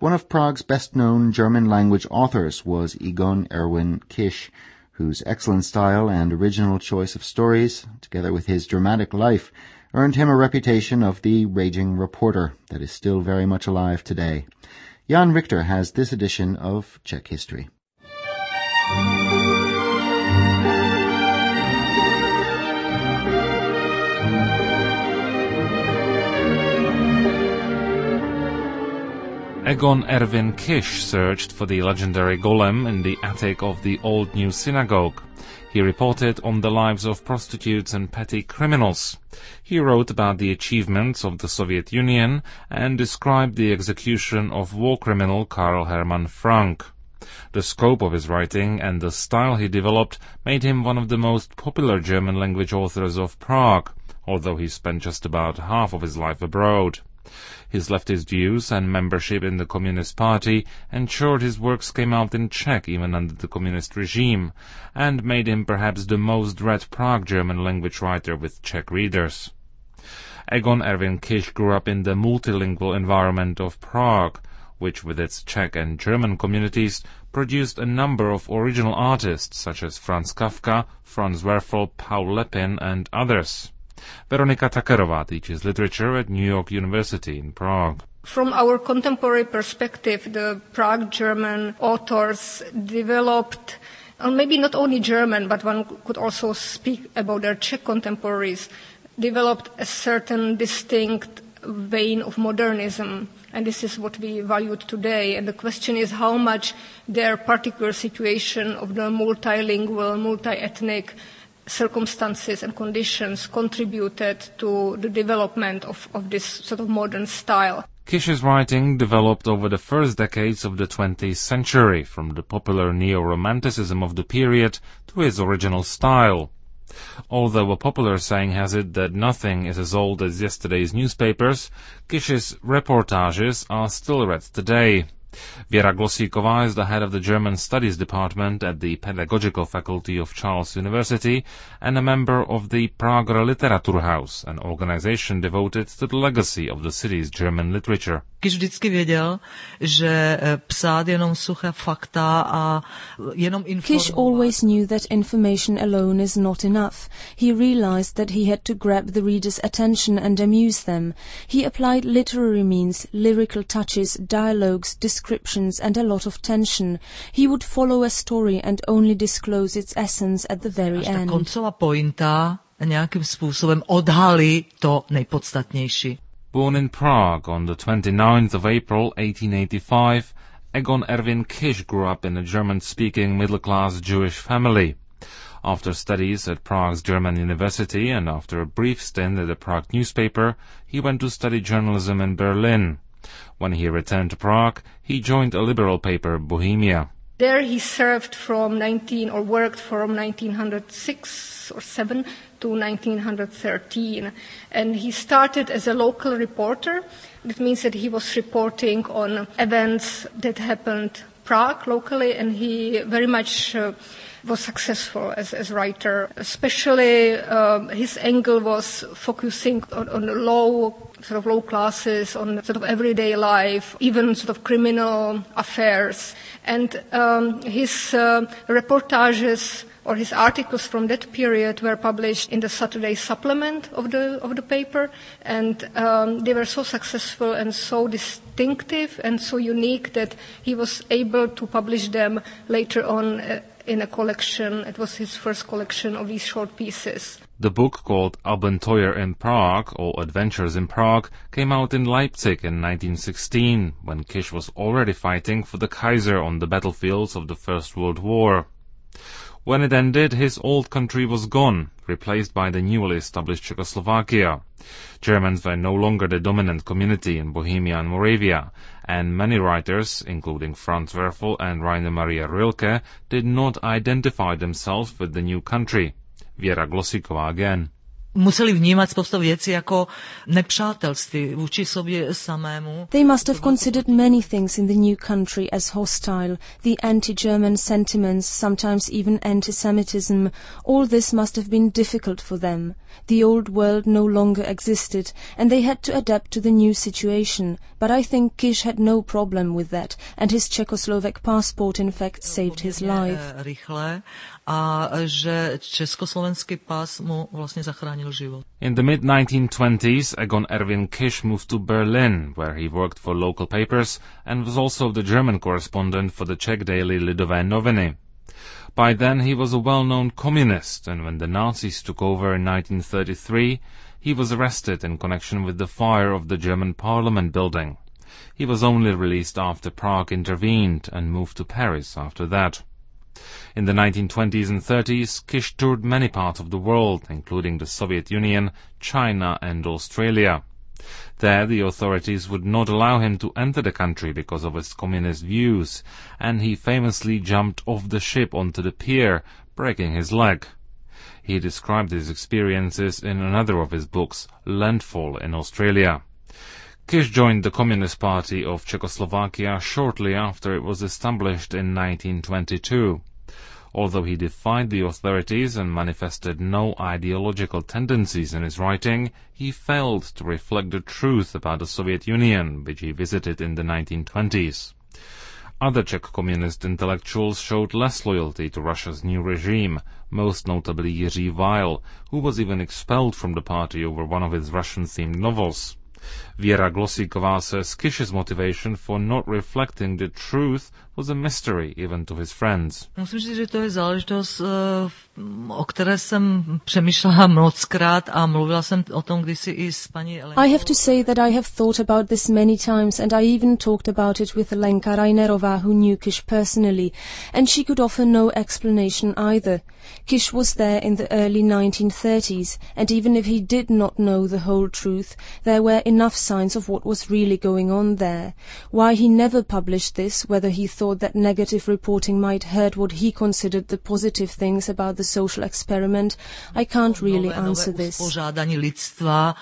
One of Prague's best-known German-language authors was Egon Erwin Kisch, whose excellent style and original choice of stories, together with his dramatic life, earned him a reputation of the raging reporter that is still very much alive today. Jan Richter has this edition of Czech History. Egon Erwin Kisch searched for the legendary golem in the attic of the Old New Synagogue. He reported on the lives of prostitutes and petty criminals. He wrote about the achievements of the Soviet Union and described the execution of war criminal Karl Hermann Frank. The scope of his writing and the style he developed made him one of the most popular German-language authors of Prague, although he spent just about half of his life abroad. His leftist views and membership in the Communist Party ensured his works came out in Czech even under the communist regime, and made him perhaps the most read Prague German-language writer with Czech readers. Egon Erwin Kisch grew up in the multilingual environment of Prague, which with its Czech and German communities produced a number of original artists such as Franz Kafka, Franz Werfel, Paul Lepin and others. Veronika Takerová teaches literature at New York University in Prague. From our contemporary perspective, the Prague German authors developed, and maybe not only German, but one could also speak about their Czech contemporaries, developed a certain distinct vein of modernism. And this is what we value today. And the question is how much their particular situation of the multilingual, multi-ethnic circumstances and conditions contributed to the development of this sort of modern style. Kisch's writing developed over the first decades of the 20th century, from the popular neo-romanticism of the period to his original style. Although a popular saying has it that nothing is as old as yesterday's newspapers, Kisch's reportages are still read today. Věra Glosíková is the head of the German Studies Department at the Pedagogical Faculty of Charles University and a member of the Prager Literaturhaus, an organization devoted to the legacy of the city's German literature. Kisch vždycky věděl, že psát jenom suché fakta a jenom informovat. Kisch always knew that information alone is not enough. He realized that he had to grab the reader's attention and amuse them. He applied literary means, lyrical touches, dialogues, descriptions and a lot of tension. He would follow a story and only disclose its essence at the very end. Až ta koncová pointa nějakým způsobem odhalí to nejpodstatnější. Born in Prague on the 29th of April 1885, Egon Erwin Kisch grew up in a German-speaking middle-class Jewish family. After studies at Prague's German University and after a brief stint at a Prague newspaper, he went to study journalism in Berlin. When he returned to Prague, he joined a liberal paper, Bohemia. There he served worked from 1906 or 7 to 1913. And he started as a local reporter. That means that he was reporting on events that happened Prague locally, and he very much was successful as writer. Especially his angle was focusing on the low classes, on sort of everyday life, even sort of criminal affairs. And his reportages or his articles from that period were published in the Saturday supplement of the paper, and they were so successful and so distinctive and so unique that he was able to publish them later on in a collection. It was his first collection of these short pieces. The book, called Abenteuer in Prague, or Adventures in Prague, came out in Leipzig in 1916, when Kisch was already fighting for the Kaiser on the battlefields of the First World War. When it ended, his old country was gone, replaced by the newly established Czechoslovakia. Germans were no longer the dominant community in Bohemia and Moravia, and many writers, including Franz Werfel and Rainer Maria Rilke, did not identify themselves with the new country. Věra Glosíková again. museli vnímat spoustu věcí jako nepřátelství vůči sobě samému. They must have considered many things in the new country as hostile, the anti-German sentiments, sometimes even anti-Semitism. All this must have been difficult for them. The old world no longer existed, and they had to adapt to the new situation. But I think Kiš had no problem with that, and his Czechoslovak passport in fact saved his life. Rychle, a že československý pas mu vlastně zachránil život. In the mid-1920s, Egon Erwin Kiš moved to Berlin, where he worked for local papers and was also the German correspondent for the Czech daily Lidové noviny. By then he was a well-known communist, and when the Nazis took over in 1933, he was arrested in connection with the fire of the German Parliament building. He was only released after Prague intervened and moved to Paris after that. In the 1920s and 30s, Kiš toured many parts of the world, including the Soviet Union, China and Australia. There, the authorities would not allow him to enter the country because of his communist views, and he famously jumped off the ship onto the pier, breaking his leg. He described his experiences in another of his books, Landfall in Australia. Kiš joined the Communist Party of Czechoslovakia shortly after it was established in 1922. Although he defied the authorities and manifested no ideological tendencies in his writing, he failed to reflect the truth about the Soviet Union, which he visited in the 1920s. Other Czech communist intellectuals showed less loyalty to Russia's new regime, most notably Jiří Weil, who was even expelled from the party over one of his Russian-themed novels. Věra Glosíková says Kiš's motivation for not reflecting the truth was a mystery even to his friends. Musím říct, že to je záležitost, o které jsem přemýšlela mockrát a mluvila jsem o tom kdysi i s paní Elenkou. I have to say that I have thought about this many times, and I even talked about it with Lenka Reinerová, who knew Kiš personally, and she could offer no explanation either. Kiš was there in the early 1930s, and even if he did not know the whole truth, there were enough signs of what was really going on there. Why he never published this, whether he thought that negative reporting might hurt what he considered the positive things about the social experiment, I can't really answer this. Uspořádání lidstva,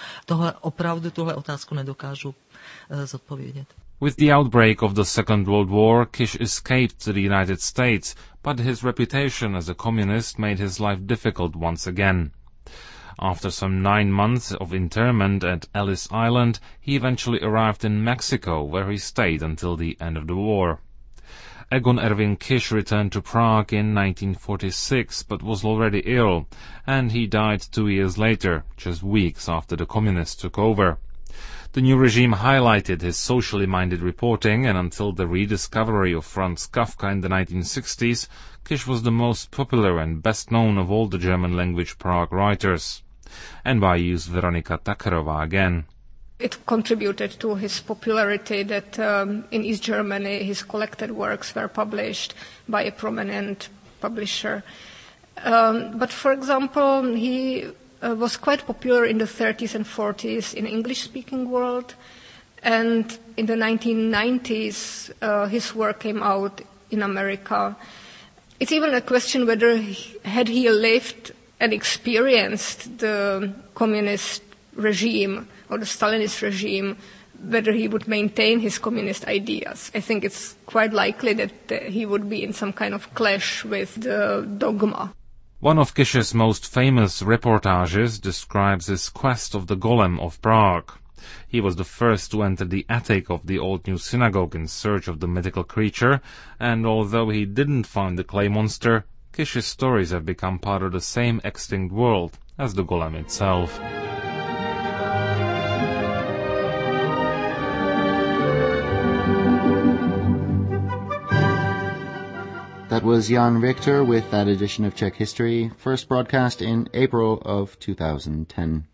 tuhle otázku nedokážu zodpovědět. With the outbreak of the Second World War, Kiš escaped to the United States, but his reputation as a communist made his life difficult once again. After some 9 months of internment at Ellis Island, he eventually arrived in Mexico, where he stayed until the end of the war. Egon Erwin Kiš returned to Prague in 1946, but was already ill, and he died 2 years later, just weeks after the communists took over. The new regime highlighted his socially minded reporting, and until the rediscovery of Franz Kafka in the 1960s, Kiš was the most popular and best known of all the German-language Prague writers. And I use Veronika Takarova again. It contributed to his popularity that in East Germany his collected works were published by a prominent publisher. But for example, he was quite popular in the 30s and 40s in English-speaking world, and in the 1990s his work came out in America. It's even a question whether had he lived and experienced the communist regime or the Stalinist regime, whether he would maintain his communist ideas. I think it's quite likely that he would be in some kind of clash with the dogma. One of Kiš's most famous reportages describes his quest of the Golem of Prague. He was the first to enter the attic of the Old New Synagogue in search of the mythical creature, and although he didn't find the clay monster, Kiš's stories have become part of the same extinct world as the Golem itself. That was Jan Richter with that edition of Czech History, first broadcast in April of 2010.